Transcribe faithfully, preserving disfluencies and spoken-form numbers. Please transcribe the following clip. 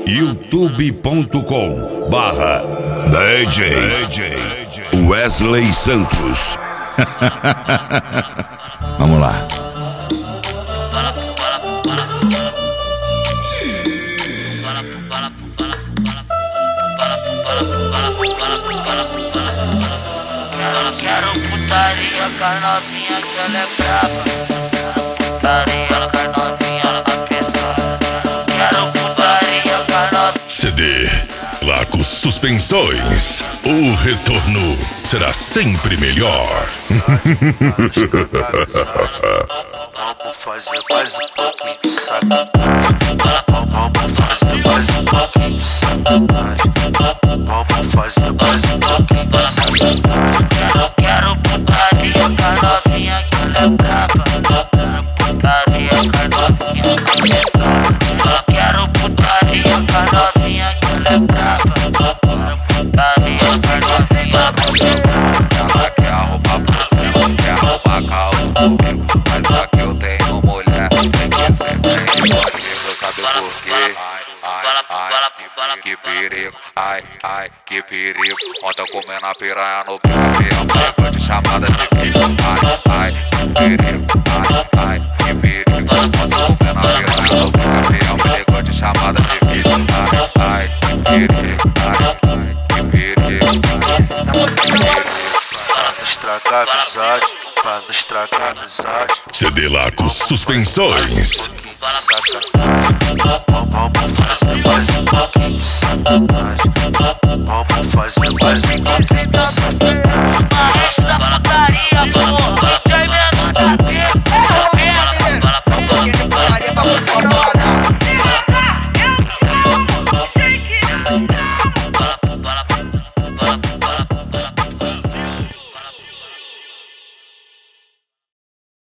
youtube ponto com barra D J Wesley Santos. Vamos lá. Quero putaria com a novinha que ela é braba. Quero putaria com a novinha, ela tá pesada. Quero putaria com a novinha. C D Laco Suspensões. O retorno será sempre melhor. Vamos fazer mais um pouquinho de sacanagem. Vamos fazer mais um pouquinho de sacanagem. Vamos fazer mais um pouquinho de sacanagem. Quero, quero putaria com a novinha que ela é braba. Quero putaria com a novinha, ela tá pesada. Quero putaria com a novinha que ela é braba. Quero putaria com a novinha, ela tá pesada. Ela quer arrumar problema, quer arrumar caos comigo. Mas só que eu tenho mulher, tem que ser bem comigo, sabe por quê? Ai, ai, que perigo, ai, ai, que perigo. Ontem eu comendo a piranha no piranha, pegou de chamada de bicho. Ai, ai, que perigo, ai, ai, que perigo. Ontem eu comendo a piranha no piranha, pegou de chamada de bicho. Ai, ai, que perigo, ai, ai, que perigo. Pra não estragar a amizade, pra não estragar a amizade. C D Laco Suspensões. Vamos fazer mais um pouquinho de sacanagem. Vamos fazer mais um pouquinho de sacanagem.